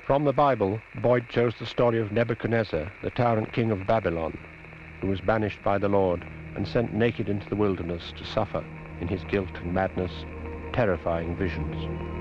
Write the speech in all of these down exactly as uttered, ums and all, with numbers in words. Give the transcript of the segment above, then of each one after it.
From the Bible, Boyd chose the story of Nebuchadnezzar, the tyrant king of Babylon, who was banished by the Lord and sent naked into the wilderness to suffer, in his guilt and madness, terrifying visions.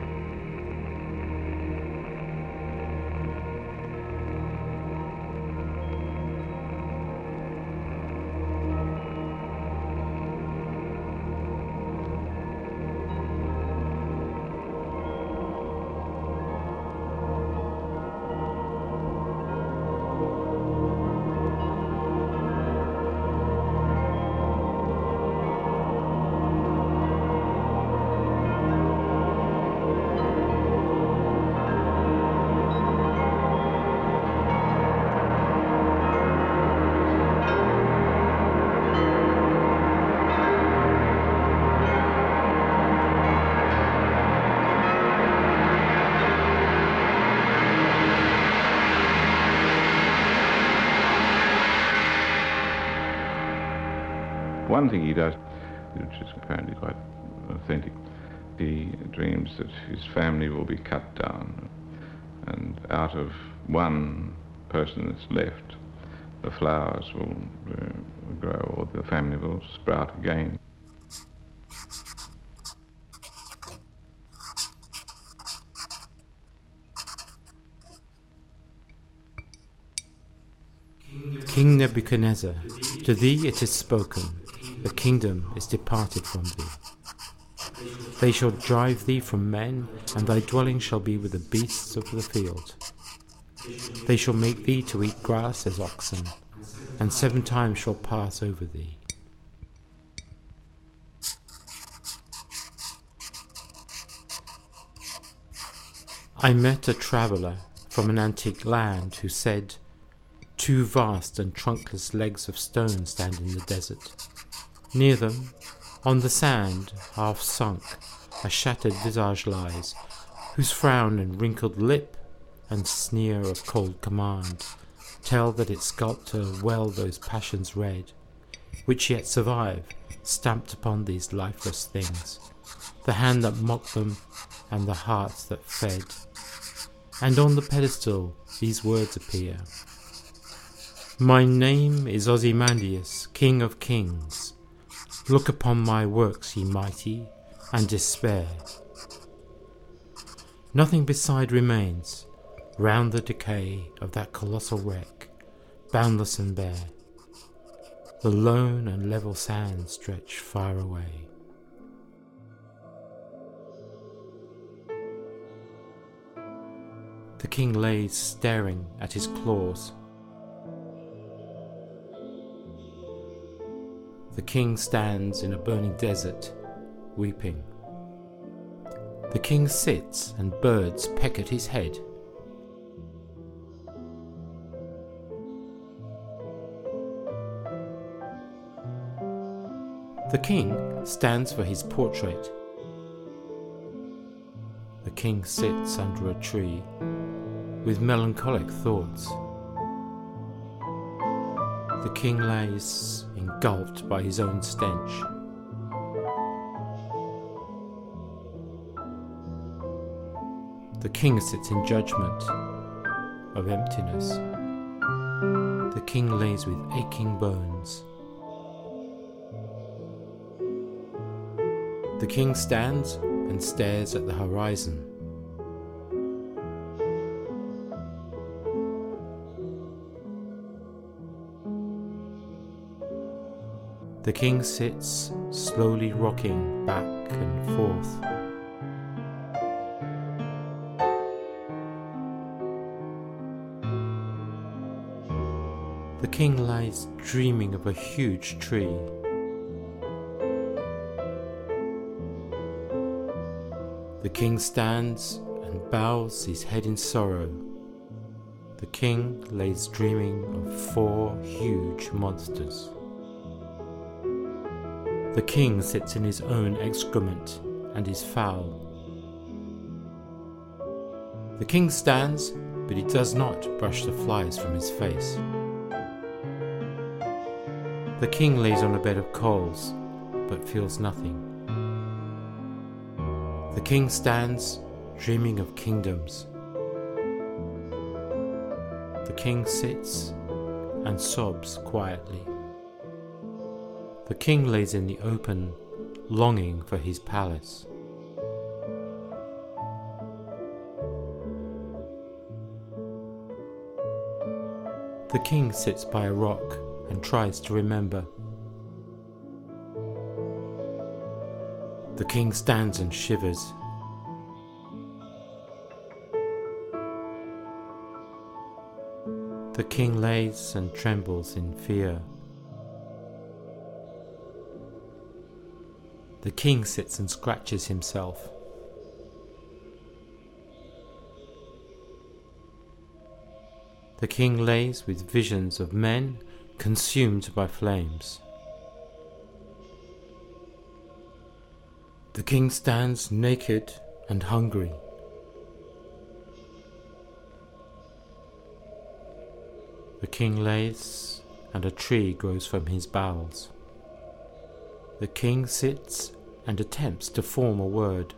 One thing he does, which is apparently quite authentic, he dreams that his family will be cut down, and out of one person that's left, the flowers will uh, grow, or the family will sprout again. King Nebuchadnezzar, to thee it is spoken, the kingdom is departed from thee. They shall drive thee from men, and thy dwelling shall be with the beasts of the field. They shall make thee to eat grass as oxen, and seven times shall pass over thee. I met a traveller from an antique land who said, two vast and trunkless legs of stone stand in the desert. Near them, on the sand, half sunk, a shattered visage lies, whose frown and wrinkled lip and sneer of cold command tell that its sculptor well those passions read, which yet survive, stamped upon these lifeless things, the hand that mocked them and the hearts that fed. And on the pedestal these words appear: My name is Ozymandias, King of Kings. Look upon my works, ye mighty, and despair. Nothing beside remains, round the decay of that colossal wreck, boundless and bare. The lone and level sands stretch far away. The king lays staring at his claws. The king stands in a burning desert, weeping. The king sits and birds peck at his head. The king stands for his portrait. The king sits under a tree with melancholic thoughts. The king lays engulfed by his own stench. The king sits in judgment of emptiness. The king lays with aching bones. The king stands and stares at the horizon. The king sits, slowly rocking back and forth. The king lies dreaming of a huge tree. The king stands and bows his head in sorrow. The king lays dreaming of four huge monsters. The king sits in his own excrement and is foul. The king stands, but he does not brush the flies from his face. The king lays on a bed of coals, but feels nothing. The king stands, dreaming of kingdoms. The king sits and sobs quietly. The king lays in the open, longing for his palace. The king sits by a rock and tries to remember. The king stands and shivers. The king lays and trembles in fear. The king sits and scratches himself. The king lays with visions of men consumed by flames. The king stands naked and hungry. The king lays, and a tree grows from his bowels. The king sits and attempts to form a word.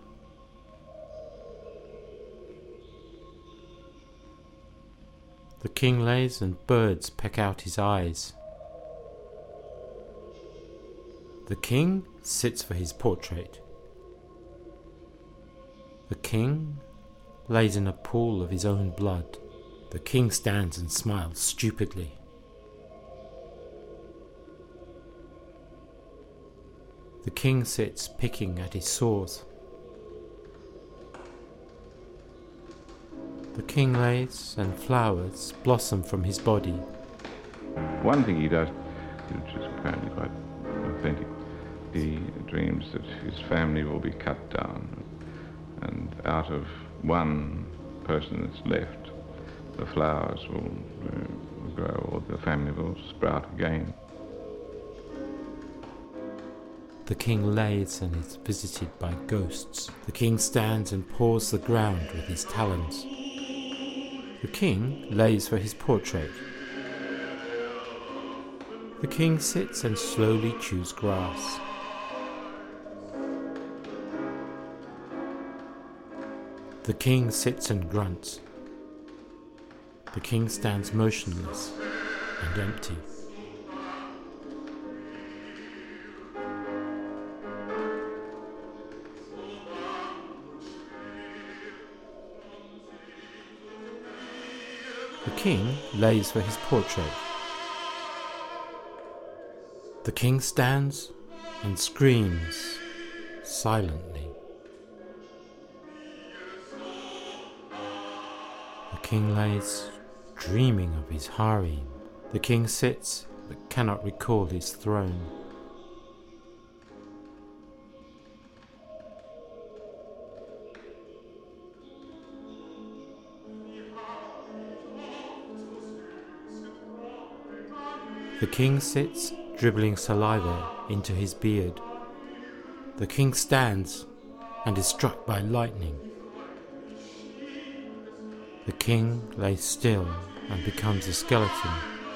The king lays and birds peck out his eyes. The king sits for his portrait. The king lays in a pool of his own blood. The king stands and smiles stupidly. The king sits picking at his sores. The king lays and flowers blossom from his body. One thing he does, which is apparently quite authentic, he dreams that his family will be cut down, and out of one person that's left, the flowers will uh, grow, or the family will sprout again. The king lays and is visited by ghosts. The king stands and paws the ground with his talons. The king lays for his portrait. The king sits and slowly chews grass. The king sits and grunts. The king stands motionless and empty. The king lays for his portrait. The king stands and screams silently. The king lays dreaming of his harem. The king sits but cannot recall his throne. The king sits dribbling saliva into his beard. The king stands and is struck by lightning. The king lays still and becomes a skeleton.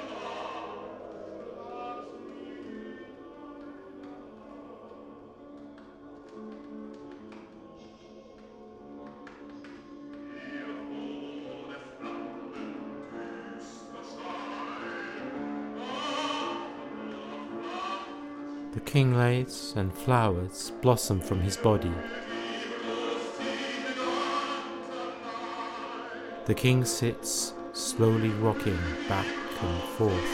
The king lays and flowers blossom from his body. The king sits slowly rocking back and forth.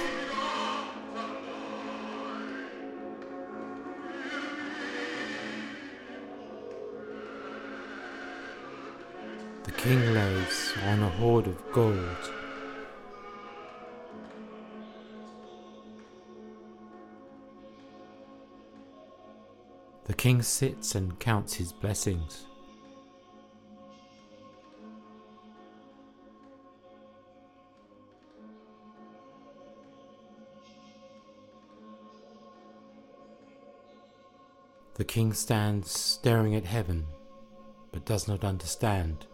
The king lays on a hoard of gold. The king sits and counts his blessings. The king stands staring at heaven, but does not understand.